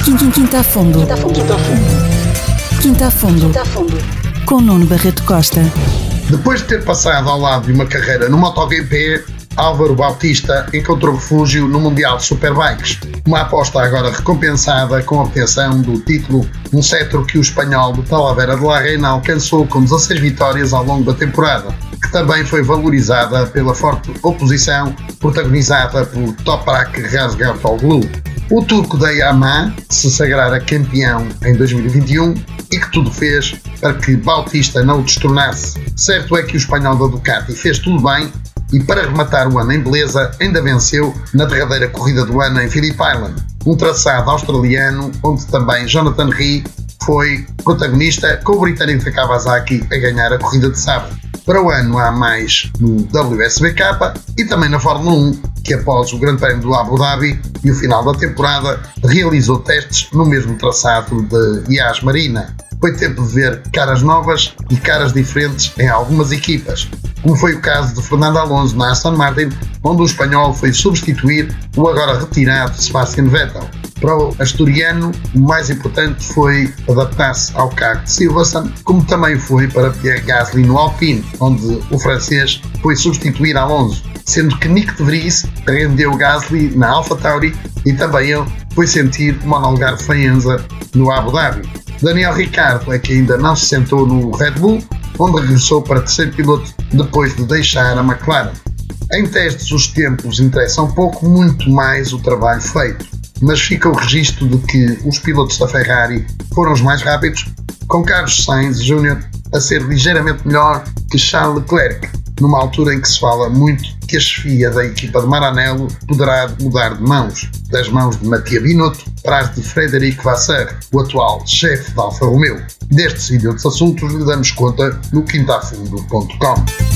Quinta a Fundo. Quinta a Fundo. Com Nuno Barreto Costa. Depois de ter passado ao lado de uma carreira no MotoGP, Álvaro Bautista encontrou refúgio no Mundial de Superbikes. Uma aposta agora recompensada com a obtenção do título, um cetro que o espanhol de Talavera de la Reina alcançou com 16 vitórias ao longo da temporada, que também foi valorizada pela forte oposição protagonizada por Toprak Razgatoglu. O turco da Yamaha se sagrara campeão em 2021 e que tudo fez para que Bautista não o destronasse. Certo é que o espanhol da Ducati fez tudo bem e, para rematar o ano em beleza, ainda venceu na derradeira corrida do ano em Phillip Island, um traçado australiano onde também Jonathan Rea foi protagonista, com o britânico de Kawasaki a ganhar a corrida de sábado. Para o ano há mais no WSBK e também na Fórmula 1, que após o Grande Prémio do Abu Dhabi e o final da temporada realizou testes no mesmo traçado de Yas Marina. Foi tempo de ver caras novas e caras diferentes em algumas equipas, como foi o caso de Fernando Alonso na Aston Martin, onde o espanhol foi substituir o agora retirado Sebastian Vettel. Para o asturiano, o mais importante foi adaptar-se ao carro de Silverstone, como também foi para Pierre Gasly no Alpine, onde o francês foi substituir Alonso, sendo que Nick de Vries rendeu Gasly na AlphaTauri e também ele foi sentir uma homologar Faenza no Abu Dhabi. Daniel Ricciardo é que ainda não se sentou no Red Bull, onde regressou para terceiro piloto depois de deixar a McLaren. Em testes os tempos interessam pouco, muito mais o trabalho feito, mas fica o registro de que os pilotos da Ferrari foram os mais rápidos, com Carlos Sainz Jr. a ser ligeiramente melhor que Charles Leclerc, numa altura em que se fala muito que a chefia da equipa de Maranello poderá mudar de mãos, das mãos de Mattia Binotto para as de Frederic Vasseur, o atual chefe da Alfa Romeo. Destes e de outros assuntos lhe damos conta no quintafundo.com.